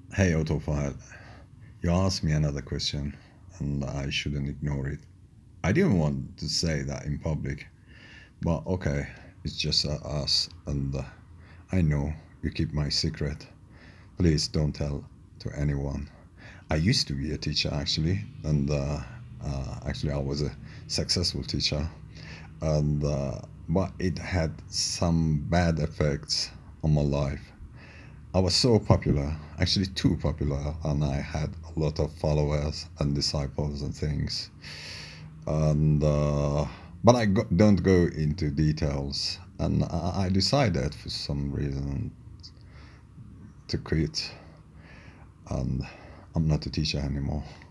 Hey Autofile, you asked me another question and I shouldn't ignore it. I didn't want to say that in public, but okay, it's just us and I know you keep my secret. Please don't tell to anyone. I used to be a teacher actually, and actually I was a successful teacher, and but it had some bad effects on my life. I was so popular, actually too popular, and I had a lot of followers and disciples and things. And but don't go into details. And I decided for some reason to quit, and I'm not a teacher anymore.